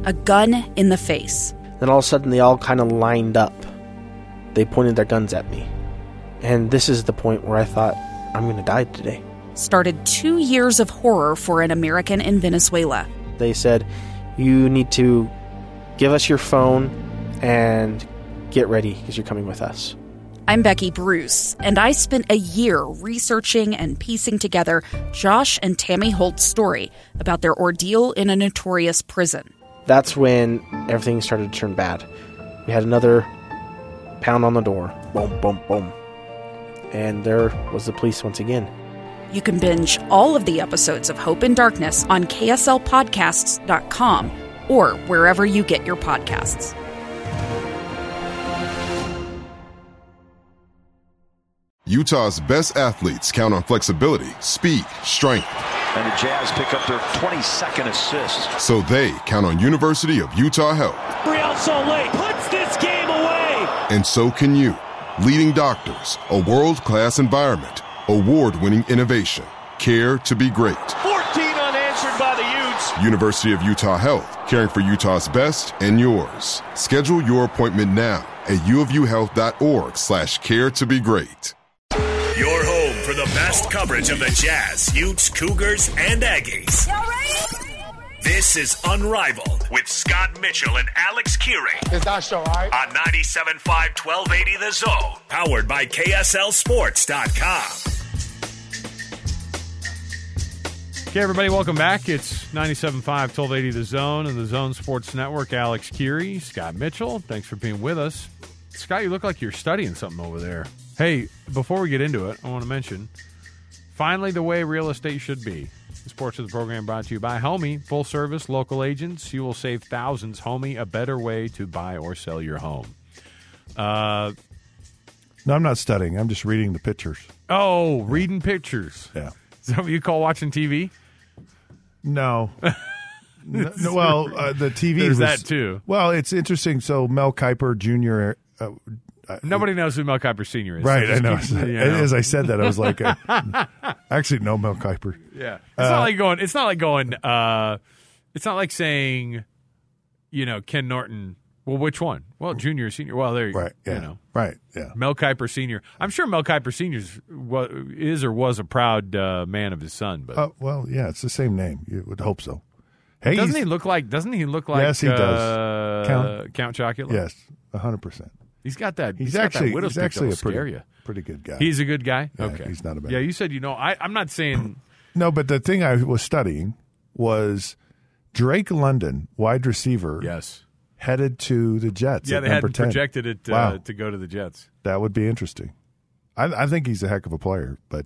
a gun in the face. Then all of a sudden, they all kind of lined up. They pointed their guns at me. And this is the point where I thought, I'm going to die today. Started 2 years of horror for an American in Venezuela. They said, you need to give us your phone and get ready because you're coming with us. I'm Becky Bruce, and I spent a year researching and piecing together Josh and Tammy Holt's story about their ordeal in a notorious prison. That's when everything started to turn bad. We had another pound on the door. Boom, boom, boom. And there was the police once again. You can binge all of the episodes of Hope in Darkness on KSLPodcasts.com or wherever you get your podcasts. Utah's best athletes count on flexibility, speed, strength. And the Jazz pick up their 22nd assist. So they count on University of Utah Health. Real Soleil puts this game away. And so can you. Leading doctors, a world-class environment, award-winning innovation, care to be great. 14 unanswered by the Utes. University of Utah Health, caring for Utah's best and yours. Schedule your appointment now at uofuhealth.org/care to be great. Your home for the best coverage of the Jazz, Utes, Cougars, and Aggies. Y'all ready? This is Unrivaled with Scott Mitchell and Alex Kearing. It's our show, all right? On 97.5 1280 The Zone. Powered by KSLSports.com. Okay, everybody, welcome back. It's 97.5 1280 The Zone and the Zone Sports Network. Alex Keary, Scott Mitchell, thanks for being with us. Scott, you look like you're studying something over there. Hey, before we get into it, I want to mention, finally the way real estate should be. The Sports of the Program brought to you by Homey, full-service local agents. You will save thousands. Homey, a better way to buy or sell your home. No, I'm not studying. I'm just reading the pictures. Oh, reading pictures. Yeah. Is that what you call watching TV? No. No, well, the TV There's was, that, too. Well, it's interesting. So Mel Kiper Jr. Nobody knows who Mel Kiper Sr. is. Right, So I know. As I said that, I was like, actually, no, Mel Kiper. Yeah. It's not like going, it's not like saying, Ken Norton. Well, which one? Well, junior or senior. Well, there you right, go. Yeah. Right, yeah. Mel Kiper Sr. I'm sure Mel Kiper Sr. is or was a proud man of his son. But well, yeah, it's the same name. You would hope so. Hey, doesn't he look like? Yes, he does. Count Chocula. Yes, 100%. He's got that. He's actually a pretty good guy. He's a good guy. Yeah, okay, he's not a bad. Yeah, you said I'm not saying. No, but the thing I was studying was Drake London, wide receiver. Yes. Headed to the Jets. Yeah, at they number had 10. projected it to go to the Jets. That would be interesting. I think he's a heck of a player, but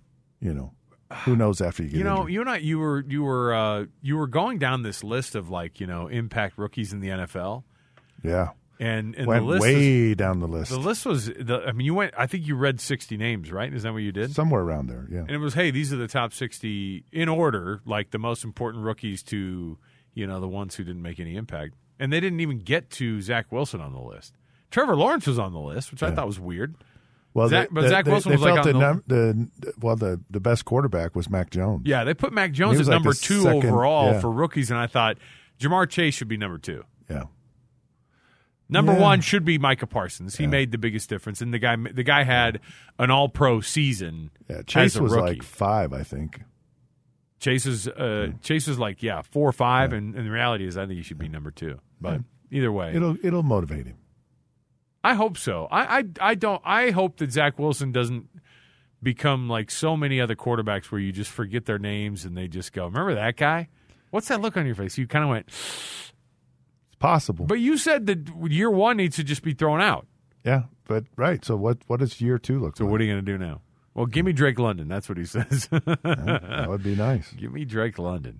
who knows after you get injured. You and I, you were going down this list of impact rookies in the NFL. Yeah, and went the list way down the list. The list was you went. I think you read 60 names, right? Is that what you did? Somewhere around there. Yeah, and it was these are the top 60 in order, like the most important rookies to the ones who didn't make any impact. And they didn't even get to Zach Wilson on the list. Trevor Lawrence was on the list, which I thought was weird. Well, Zach Wilson was felt on the best quarterback was Mac Jones. Yeah, they put Mac Jones at number 2 overall for rookies, and I thought Jamar Chase should be number 2. Yeah. Number 1 should be Micah Parsons. He made the biggest difference, and the guy had an All-Pro season. Yeah, Chase as a was rookie. like 5, I think. Chase is like 4 or 5, and the reality is I think he should be number 2. But either way, it'll motivate him. I hope so. I hope that Zach Wilson doesn't become like so many other quarterbacks where you just forget their names and they just go, remember that guy? What's that look on your face? You kind of went. It's possible. But you said that year 1 needs to just be thrown out. Yeah, but right. So what does year 2 look like? So what are you going to do now? Well, give me Drake London. That's what he says. That would be nice. Give me Drake London.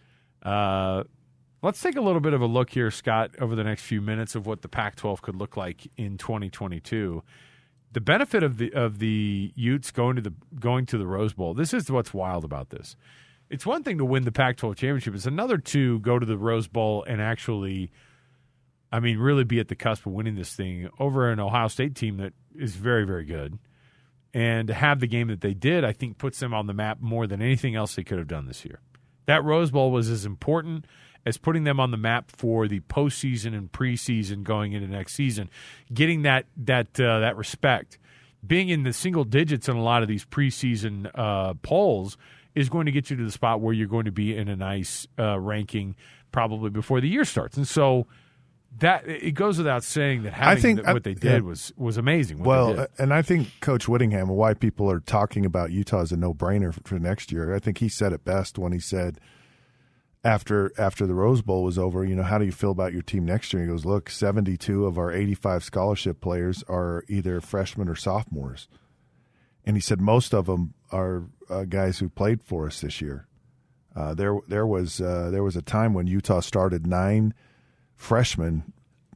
Let's take a little bit of a look here, Scott, over the next few minutes of what the Pac-12 could look like in 2022. The benefit of the Utes going to the Rose Bowl. This is what's wild about this. It's one thing to win the Pac-12 championship. It's another to go to the Rose Bowl and actually, really be at the cusp of winning this thing over an Ohio State team that is very, very good. And to have the game that they did, I think, puts them on the map more than anything else they could have done this year. That Rose Bowl was as important as putting them on the map for the postseason and preseason going into next season, getting that respect. Being in the single digits in a lot of these preseason polls is going to get you to the spot where you're going to be in a nice ranking probably before the year starts. And so that it goes without saying that having what they did was amazing. Well, and I think Coach Whittingham, why people are talking about Utah as a no-brainer for next year, I think he said it best when he said after the Rose Bowl was over, how do you feel about your team next year? He goes, look, 72 of our 85 scholarship players are either freshmen or sophomores. And he said most of them are guys who played for us this year. There was a time when Utah started 9 freshmen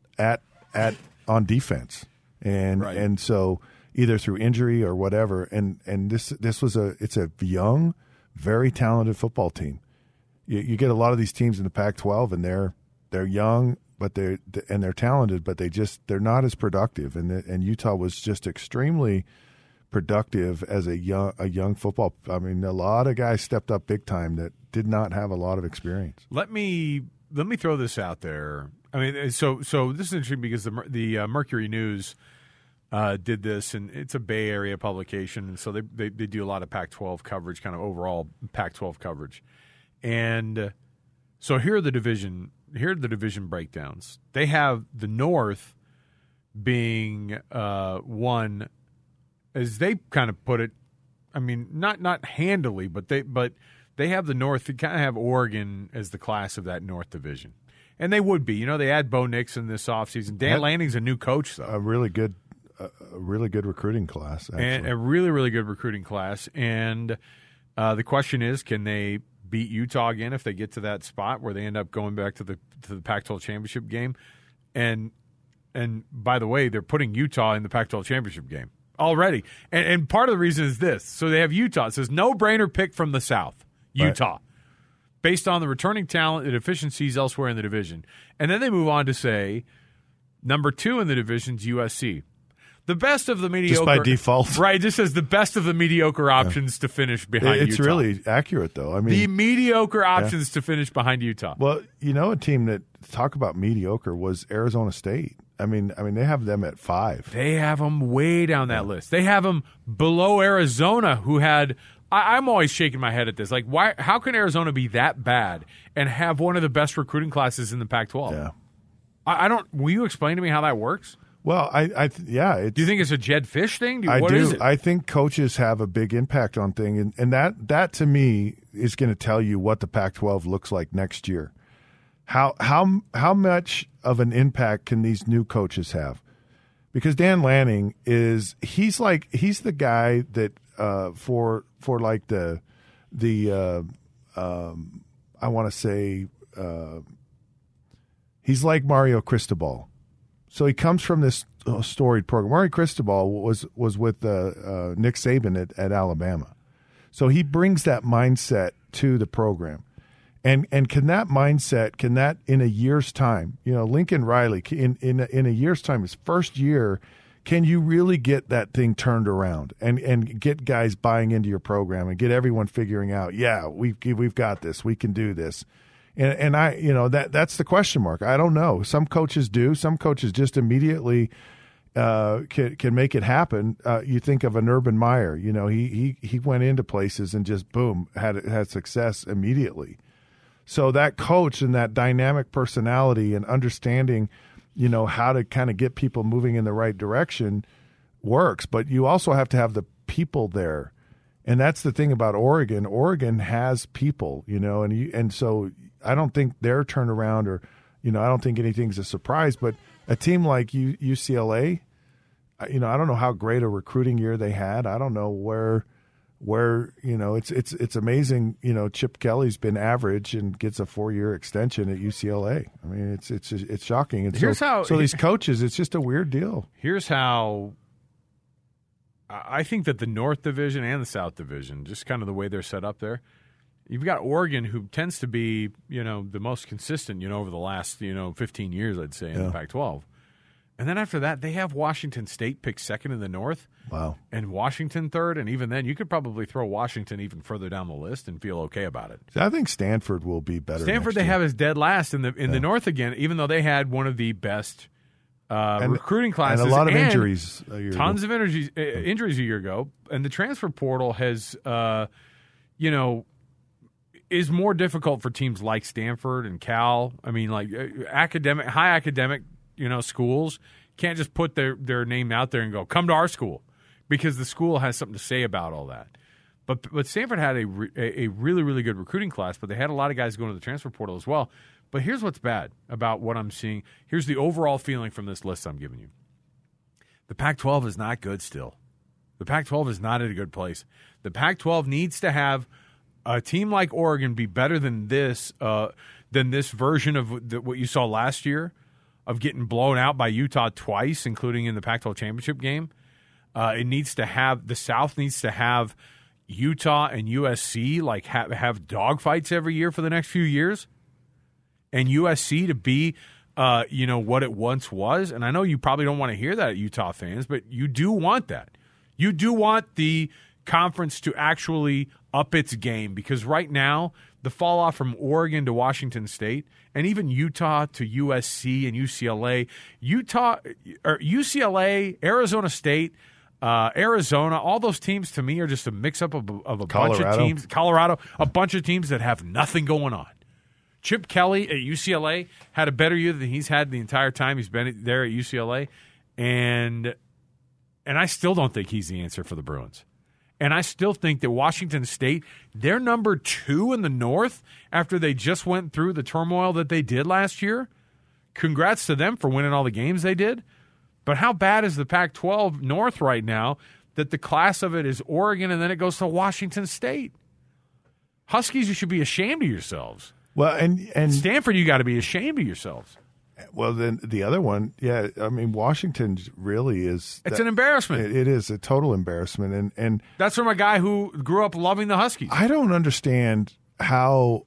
on defense, and so either through injury or whatever. And this was it's a young, very talented football team. You get a lot of these teams in the Pac-12, and they're young, but they're talented, but they're not as productive. And Utah was just extremely productive as a young football. I mean, a lot of guys stepped up big time that did not have a lot of experience. Let me throw this out there. I mean, so this is interesting because the Mercury News did this, and it's a Bay Area publication, and so they do a lot of Pac-12 coverage, kind of overall Pac-12 coverage. And so here are the division breakdowns. They have the North being one, as they kind of put it. I mean, not handily, but they have the North. They kind of have Oregon as the class of that North division, and they would be. They add Bo Nixon this offseason. Dan Lanning's a new coach, though. A really good recruiting class, actually. And a really, really good recruiting class. And the question is, can they beat Utah again if they get to that spot where they end up going back to the Pac-12 championship game? And by the way, they're putting Utah in the Pac-12 championship game already. And part of the reason is this. So they have Utah. It says no-brainer pick from the South, Utah, right, based on the returning talent and deficiencies elsewhere in the division. And then they move on to say number 2 in the division's USC. The best of the mediocre. Just by default. Right, it just says the best of the mediocre options to finish behind Utah. It's really accurate, though. I mean, the mediocre options to finish behind Utah. Well, a team that talk about mediocre was Arizona State. I mean, they have them at 5. They have them way down that list. They have them below Arizona, who had. I'm always shaking my head at this. Like, why? How can Arizona be that bad and have one of the best recruiting classes in the Pac-12? Yeah. I don't. Will you explain to me how that works? Well, yeah. Do you think it's a Jed Fish thing? What is it? I think coaches have a big impact on things, and that to me is going to tell you what the Pac-12 looks like next year. How much of an impact can these new coaches have? Because Dan Lanning he's the guy that for like the I want to say he's like Mario Cristobal. So he comes from this storied program. Mario Cristobal was with Nick Saban at Alabama. So he brings that mindset to the program. And can that in a year's time, Lincoln Riley, in a year's time, his first year, can you really get that thing turned around and get guys buying into your program and get everyone figuring out, yeah, we've got this, we can do this. And that's the question mark. I don't know. Some coaches do. Some coaches just immediately can make it happen. You think of an Urban Meyer. He went into places and just boom had success immediately. So that coach and that dynamic personality and understanding, how to kind of get people moving in the right direction works. But you also have to have people there, and that's the thing about Oregon. Oregon has people, and so. I don't think their turnaround or, I don't think anything's a surprise. But a team like UCLA, I don't know how great a recruiting year they had. I don't know where it's amazing. Chip Kelly's been average and gets a 4-year extension at UCLA. I mean, it's shocking. And so these coaches, it's just a weird deal. Here's how I think that the North Division and the South Division, just kind of the way they're set up there. You've got Oregon, who tends to be, the most consistent, over the last, 15 years, I'd say, in the Pac-12. And then after that, they have Washington State picked second in the North. Wow. And Washington third. And even then, you could probably throw Washington even further down the list and feel okay about it. I think Stanford will be better. Stanford they have as dead last in the North again, even though they had one of the best recruiting classes. And a lot of injuries. Tons of injuries a year ago. And the transfer portal has, is more difficult for teams like Stanford and Cal. I mean, like high academic, schools can't just put their name out there and go, come to our school, because the school has something to say about all that. But Stanford had a really, really good recruiting class, but they had a lot of guys going to the transfer portal as well. But here's what's bad about what I'm seeing. Here's the overall feeling from this list I'm giving you. The Pac-12 is not good still. The Pac-12 is not at a good place. The Pac-12 needs to have a team like Oregon be better than this version of what you saw last year, of getting blown out by Utah twice, including in the Pac-12 championship game. The South needs to have Utah and USC have dogfights every year for the next few years, and USC to be what it once was. And I know you probably don't want to hear that, Utah fans, but you do want that. You do want the conference to actually up its game, because right now the fall off from Oregon to Washington State, and even Utah to USC and UCLA, UCLA, Arizona State, Arizona, all those teams to me are just a mix-up of a bunch of teams. Colorado, a bunch of teams that have nothing going on. Chip Kelly at UCLA had a better year than he's had the entire time he's been there at UCLA, and I still don't think he's the answer for the Bruins. And I still think that Washington State, they're number 2 in the North after they just went through the turmoil that they did last year. Congrats to them for winning all the games they did. But how bad is the Pac-12 North right now that the class of it is Oregon and then it goes to Washington State? Huskies, you should be ashamed of yourselves. Well, and Stanford, you got to be ashamed of yourselves. Well, then the other one, yeah, I mean, Washington really is... It's an embarrassment. It is a total embarrassment. And that's from a guy who grew up loving the Huskies. I don't understand how,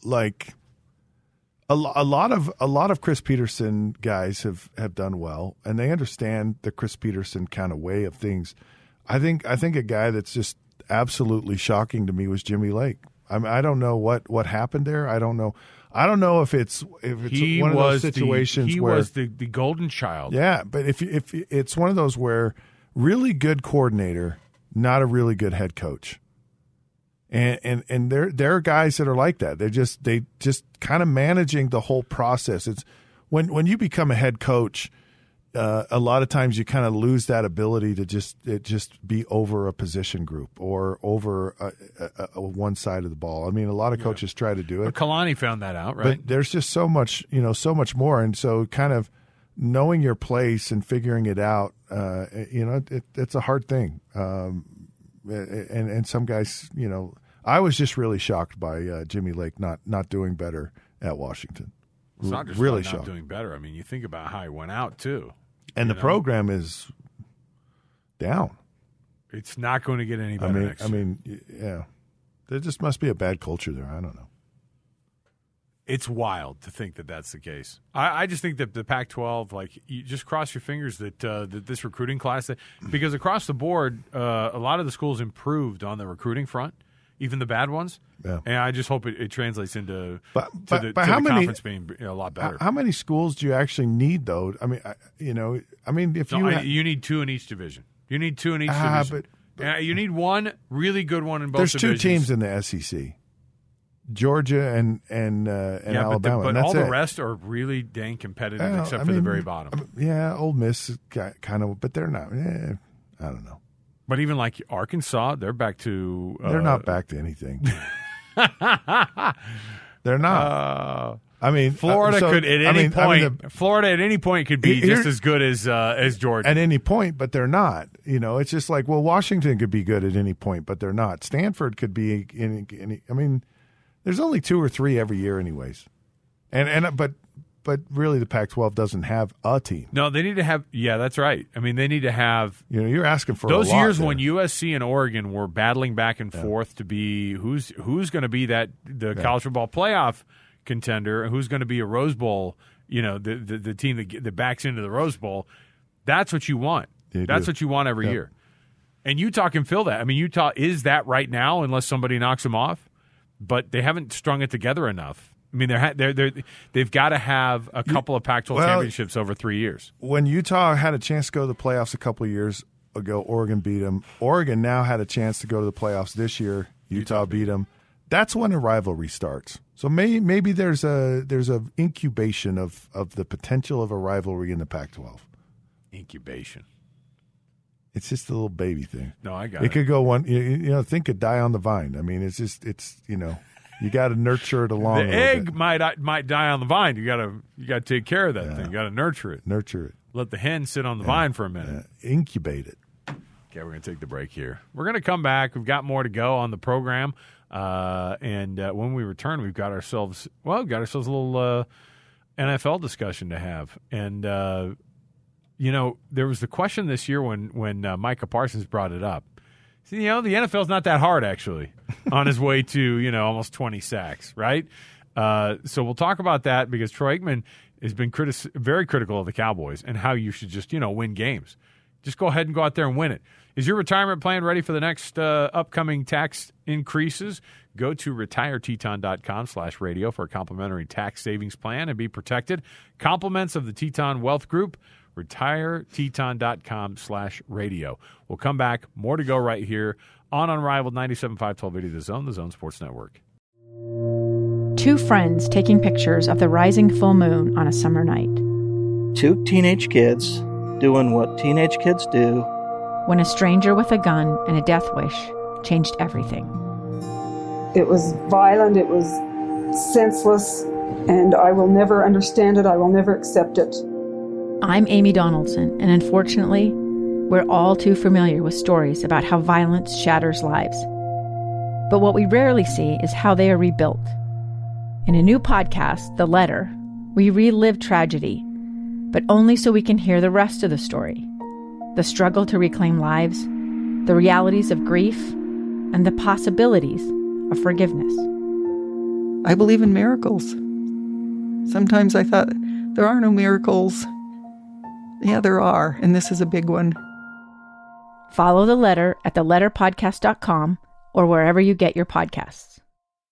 a lot of Chris Peterson guys have done well, and they understand the Chris Peterson kind of way of things. I think a guy that's just absolutely shocking to me was Jimmy Lake. I mean, I don't know what happened there. I don't know if it's one of those situations he where was the golden child. Yeah, but if it's one of those where really good coordinator, not a really good head coach, and there are guys that are like that. They just kind of managing the whole process. It's when you become a head coach, a lot of times you kind of lose that ability to just be over a position group or over a one side of the ball. I mean, a lot of coaches try to do it. But Kalani found that out, right? But there's just so much more, and so kind of knowing your place and figuring it out, it's a hard thing. And some guys, I was just really shocked by Jimmy Lake not doing better at Washington. It's not just really not doing better. I mean, you think about how he went out too. And the program is down. It's not going to get any better next year. Yeah. There just must be a bad culture there. I don't know. It's wild to think that that's the case. I just think that the Pac-12, you just cross your fingers that this recruiting class, because across the board, a lot of the schools improved on the recruiting front, even the bad ones. Yeah. And I just hope it translates into the conference being a lot better. How many schools do you actually need, though? I mean, if you need 2 in each division. You need 2 in each division. You need one really good one in both divisions. There's 2 teams in the SEC, Georgia and Alabama. But and that's all the rest are really dang competitive, except for the very bottom. Ole Miss kind of, but they're not. I don't know. But even like Arkansas, they're back to... they're not back to anything. They're not. Florida could at any point. Florida at any point could be just as good as Georgia at any point, but they're not. It's just like, well, Washington could be good at any point, but they're not. Stanford could be any. I mean, there's only 2 or 3 every year, anyways. But really, the Pac-12 doesn't have a team. No, they need to have. Yeah, that's right. I mean, they need to have. You're asking for those a lot years there. when USC and Oregon were battling back and forth to be who's going to be the college football playoff contender, who's going to be a Rose Bowl, the team that backs into the Rose Bowl. That's what you want. That's what you want every year. And Utah can fill that. I mean, Utah is that right now unless somebody knocks them off, but they haven't strung it together enough. I mean, they've got to have a couple of Pac-12 championships over 3 years. When Utah had a chance to go to the playoffs a couple of years ago, Oregon beat them. Oregon now had a chance to go to the playoffs this year. Utah beat them. That's when a rivalry starts. So maybe there's a incubation of the potential of a rivalry in the Pac-12. Incubation. It's just a little baby thing. No, I got it. It could go one. Thing could die on the vine. I mean, it's you got to nurture it along. The egg might die on the vine. You got to take care of that thing. You got to nurture it. Nurture it. Let the hen sit on the vine for a minute. Incubate it. Okay, we're going to take the break here. We're going to come back. We've got more to go on the program. And when we return, we've got ourselves a little NFL discussion to have. And, there was the question this year when Micah Parsons brought it up. See, the NFL's not that hard, actually, on his way to, almost 20 sacks, right? So we'll talk about that because Troy Aikman has been very critical of the Cowboys and how you should just, win games. Just go ahead and go out there and win it. Is your retirement plan ready for the next upcoming tax increases? Go to retireteton.com/radio for a complimentary tax savings plan and be protected. Compliments of the Teton Wealth Group. retireteton.com/radio. We'll come back. More to go right here on Unrivaled 97.5 1280 The Zone Sports Network. Two friends taking pictures of the rising full moon on a summer night. Two teenage kids doing what teenage kids do. When a stranger with a gun and a death wish changed everything. It was violent, it was senseless, and I will never understand it, I will never accept it. I'm Amy Donaldson, and unfortunately, we're all too familiar with stories about how violence shatters lives. But what we rarely see is how they are rebuilt. In a new podcast, The Letter, we relive tragedy, but only so we can hear the rest of the story. The struggle to reclaim lives, the realities of grief, and the possibilities of forgiveness. I believe in miracles. Sometimes I thought, there are no miracles. Yeah, there are, and this is a big one. Follow The Letter at theletterpodcast.com or wherever you get your podcasts.